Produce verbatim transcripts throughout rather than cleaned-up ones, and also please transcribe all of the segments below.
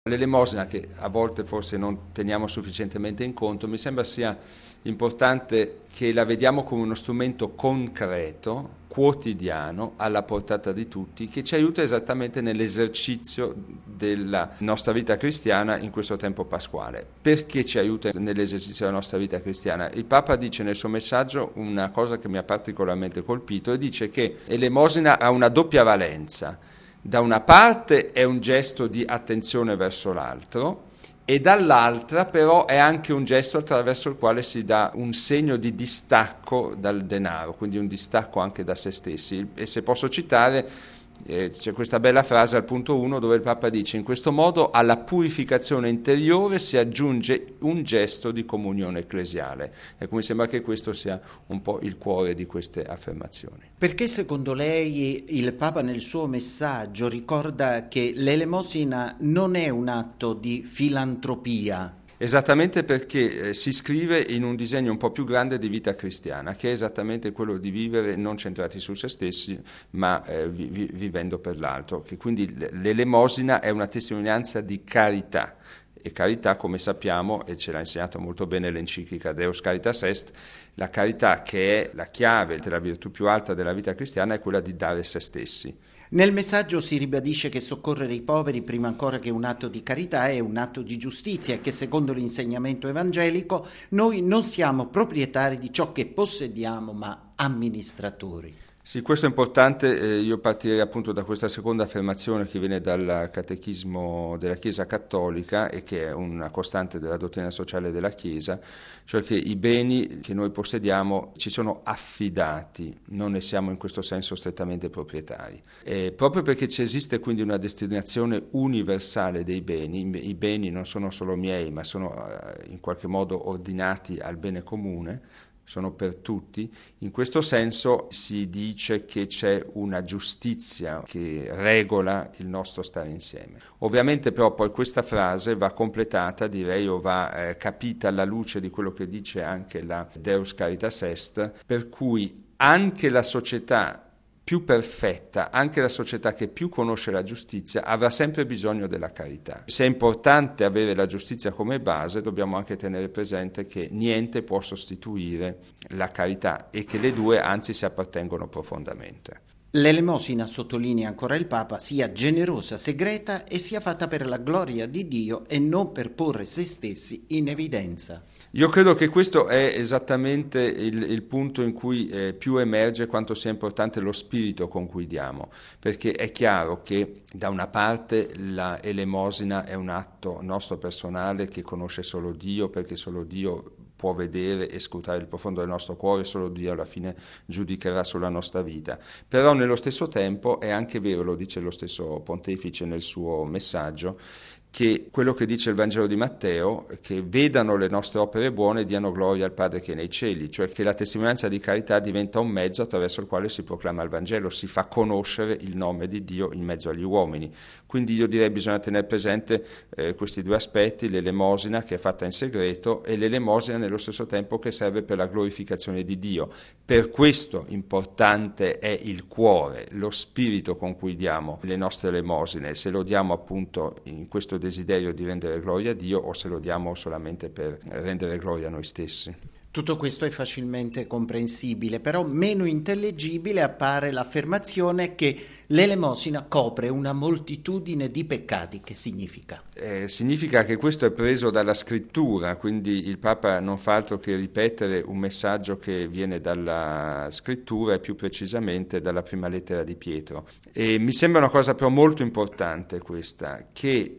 L'elemosina, che a volte forse non teniamo sufficientemente in conto, mi sembra sia importante che la vediamo come uno strumento concreto, quotidiano, alla portata di tutti, che ci aiuta esattamente nell'esercizio della nostra vita cristiana in questo tempo pasquale. Perché ci aiuta nell'esercizio della nostra vita cristiana? Il Papa dice nel suo messaggio una cosa che mi ha particolarmente colpito, e dice che l'elemosina ha una doppia valenza. Da una parte è un gesto di attenzione verso l'altro e dall'altra però è anche un gesto attraverso il quale si dà un segno di distacco dal denaro, quindi un distacco anche da se stessi. E se posso citare, eh, c'è questa bella frase al punto uno dove il Papa dice: in questo modo alla purificazione interiore si aggiunge un gesto di comunione ecclesiale. Ecco, mi sembra che questo sia un po' il cuore di queste affermazioni. Perché secondo lei il Papa nel suo messaggio ricorda che l'elemosina non è un atto di filantropia? Esattamente perché eh, si iscrive in un disegno un po' più grande di vita cristiana, che è esattamente quello di vivere non centrati su se stessi, ma eh, vi, vi, vivendo per l'altro. Che quindi l'elemosina è una testimonianza di carità. E carità, come sappiamo, e ce l'ha insegnato molto bene l'enciclica Deus Caritas Est, la carità, che è la chiave, la virtù più alta della vita cristiana, è quella di dare se stessi. Nel messaggio si ribadisce che soccorrere i poveri, prima ancora che un atto di carità, è un atto di giustizia e che secondo l'insegnamento evangelico noi non siamo proprietari di ciò che possediamo, ma amministratori. Sì, questo è importante. Eh, io partirei appunto da questa seconda affermazione che viene dal Catechismo della Chiesa Cattolica e che è una costante della dottrina sociale della Chiesa, cioè che i beni che noi possediamo ci sono affidati, non ne siamo in questo senso strettamente proprietari. E proprio perché ci esiste quindi una destinazione universale dei beni, i beni non sono solo miei, ma sono eh, in qualche modo ordinati al bene comune, sono per tutti. In questo senso si dice che c'è una giustizia che regola il nostro stare insieme. Ovviamente però poi questa frase va completata, direi, o va eh, capita alla luce di quello che dice anche la Deus Caritas Est, per cui anche la società più perfetta, anche la società che più conosce la giustizia, avrà sempre bisogno della carità. Se è importante avere la giustizia come base, dobbiamo anche tenere presente che niente può sostituire la carità e che le due anzi si appartengono profondamente. L'elemosina, sottolinea ancora il Papa, sia generosa, segreta e sia fatta per la gloria di Dio e non per porre se stessi in evidenza. Io credo che questo è esattamente il, il punto in cui eh, più emerge quanto sia importante lo spirito con cui diamo, perché è chiaro che da una parte la elemosina è un atto nostro personale che conosce solo Dio, perché solo Dio può vedere e scrutare il profondo del nostro cuore, solo Dio alla fine giudicherà sulla nostra vita. Però nello stesso tempo è anche vero, lo dice lo stesso Pontefice nel suo messaggio, che quello che dice il Vangelo di Matteo, che vedano le nostre opere buone e diano gloria al Padre che è nei cieli, cioè che la testimonianza di carità diventa un mezzo attraverso il quale si proclama il Vangelo, si fa conoscere il nome di Dio in mezzo agli uomini. Quindi io direi bisogna tenere presente eh, questi due aspetti, l'elemosina che è fatta in segreto e l'elemosina nello stesso tempo che serve per la glorificazione di Dio. Per questo importante è il cuore, lo spirito con cui diamo le nostre elemosine, se lo diamo appunto in questo desiderio di rendere gloria a Dio o se lo diamo solamente per rendere gloria a noi stessi. Tutto questo è facilmente comprensibile, però meno intellegibile appare l'affermazione che l'elemosina copre una moltitudine di peccati. Che significa? Eh, significa che questo è preso dalla scrittura, quindi il Papa non fa altro che ripetere un messaggio che viene dalla scrittura e più precisamente dalla prima lettera di Pietro. E mi sembra una cosa però molto importante questa, che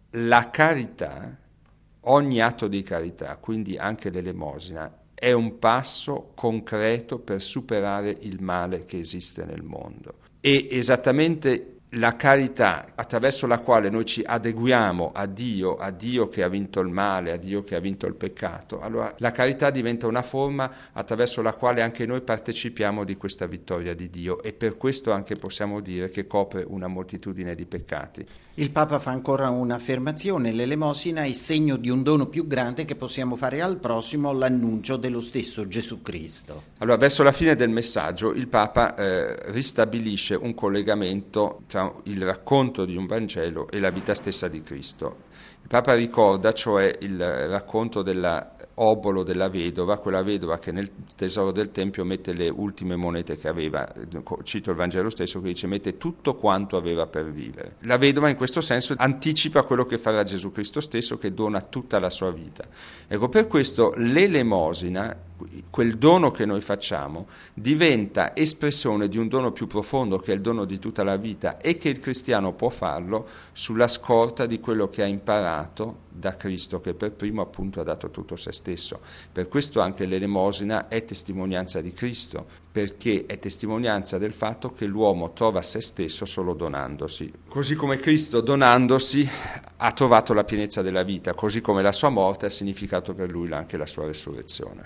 la carità, ogni atto di carità, quindi anche l'elemosina, è un passo concreto per superare il male che esiste nel mondo. E esattamente la carità attraverso la quale noi ci adeguiamo a Dio, a Dio che ha vinto il male, a Dio che ha vinto il peccato, allora la carità diventa una forma attraverso la quale anche noi partecipiamo di questa vittoria di Dio e per questo anche possiamo dire che copre una moltitudine di peccati. Il Papa fa ancora un'affermazione: l'elemosina è segno di un dono più grande che possiamo fare al prossimo, l'annuncio dello stesso Gesù Cristo. Allora, verso la fine del messaggio il Papa eh, ristabilisce un collegamento tra fra il racconto di un Vangelo e la vita stessa di Cristo. Il Papa ricorda cioè il racconto della obolo della vedova, quella vedova che nel tesoro del Tempio mette le ultime monete che aveva, cito il Vangelo stesso che dice mette tutto quanto aveva per vivere. La vedova in questo senso anticipa quello che farà Gesù Cristo stesso, che dona tutta la sua vita. Ecco, per questo l'elemosina, quel dono che noi facciamo, diventa espressione di un dono più profondo che è il dono di tutta la vita e che il cristiano può farlo sulla scorta di quello che ha imparato da Cristo, che per primo appunto ha dato tutto se stesso. Per questo anche l'elemosina è testimonianza di Cristo, perché è testimonianza del fatto che l'uomo trova se stesso solo donandosi. Così come Cristo donandosi ha trovato la pienezza della vita, così come la sua morte ha significato per lui anche la sua resurrezione.